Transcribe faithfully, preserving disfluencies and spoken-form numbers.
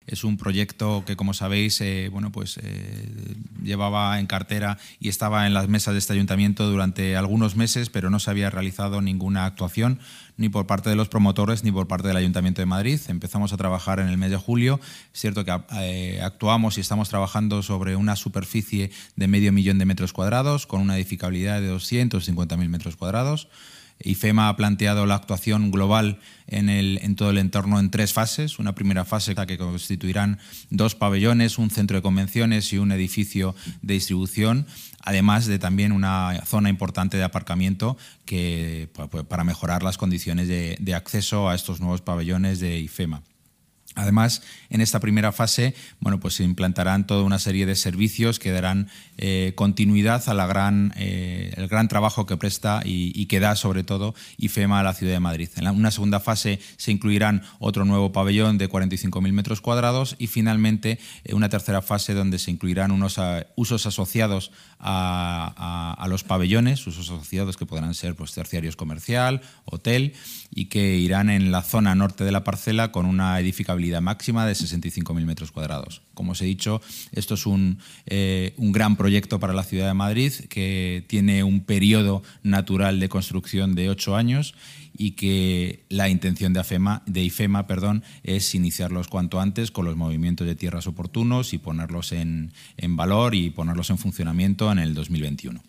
Es un proyecto que, como sabéis, eh, bueno, pues, eh, llevaba en cartera y estaba en las mesas de este ayuntamiento durante algunos meses, pero no se había realizado ninguna actuación ni por parte de los promotores ni por parte del Ayuntamiento de Madrid. Empezamos a trabajar en el mes de julio. Es cierto que eh, actuamos y estamos trabajando sobre una superficie de medio millón de metros cuadrados con una edificabilidad de doscientos cincuenta mil metros cuadrados. IFEMA ha planteado la actuación global en, el, en todo el entorno en tres fases. Una primera fase que constituirán dos pabellones, un centro de convenciones y un edificio de distribución, además de también una zona importante de aparcamiento que, para mejorar las condiciones de, de acceso a estos nuevos pabellones de IFEMA. Además, en esta primera fase, bueno, pues se implantarán toda una serie de servicios que darán eh, continuidad a la gran, eh, el gran trabajo que presta y, y que da, sobre todo, IFEMA a la Ciudad de Madrid. En la, una segunda fase se incluirán otro nuevo pabellón de cuarenta y cinco mil metros cuadrados y, finalmente, eh, una tercera fase donde se incluirán unos a, usos asociados a, a, a los pabellones, usos asociados que podrán ser, pues, terciarios comercial, hotel, y que irán en la zona norte de la parcela con una edificabilidad máxima de sesenta y cinco mil metros cuadrados. Como os he dicho, esto es un, eh, un gran proyecto para la Ciudad de Madrid que tiene un periodo natural de construcción de ocho años y que la intención de, AFEMA, de IFEMA perdón, es iniciarlos cuanto antes con los movimientos de tierras oportunos y ponerlos en, en valor y ponerlos en funcionamiento en el dos mil veintiuno.